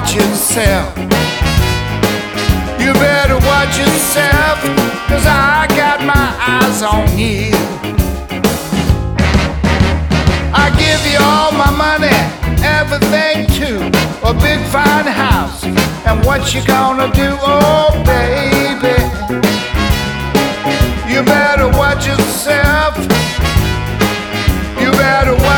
watch yourself. You better watch yourself, 'cause I got my eyes on you. I give you all my money, everything too, a big fine house, and what you gonna do, oh baby?